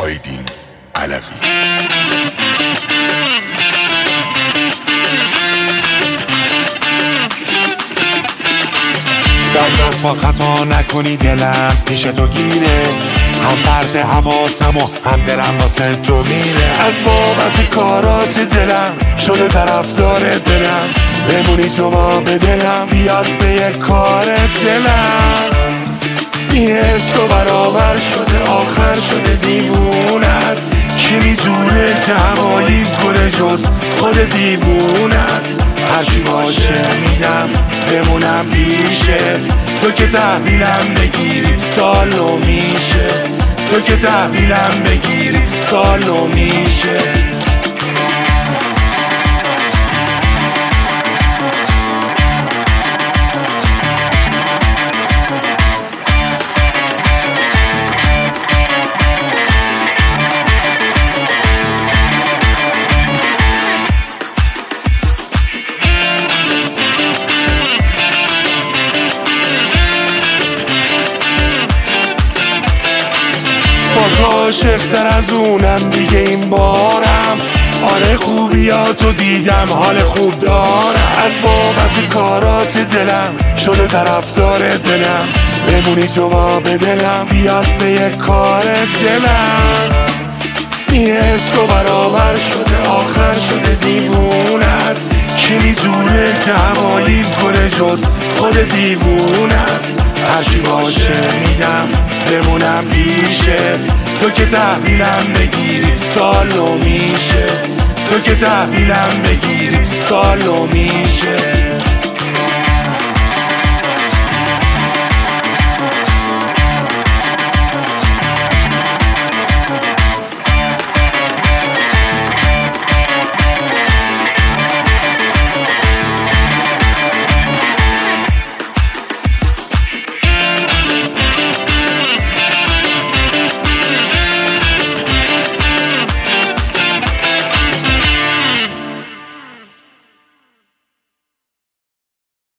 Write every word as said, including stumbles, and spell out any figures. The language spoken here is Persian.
آیدین علوی. دست از پا خطا نکنی دلم پیش تو گیره، هم پرت حواسم و هم دلم واسه تو میره. از بابت کارات دلم شده طرفدار دلم، بمونی تو با به دلم بیاد به یک کار دلم. این حس تو برابر شده آخر شده دیوونت، کی میدونه که همایی کنه جز خود دیوونت. هرچی باشه میدم بمونم پیشت، تو که تحویلم بگیری سالو میشه، تو که تحویلم بگیری سالو میشه. با تو عاشق‌تر از اونم دیگه این بارم، آره خوبیاتو دیدم حال خوب دارم. از بابت کارات دلم شده طرفدار دلم، بمونی تو با به دلم بیاد به یک کار دلم. این حس تو برابر شده آخر شده دیوونت، کی میدونه که همایی کنه جز خود دیوونت. هرچی باشه میدم بمونم پیشت، تو که تحویلم بگیری سالو میشه، تو که تحویلم بگیری سالو میشه.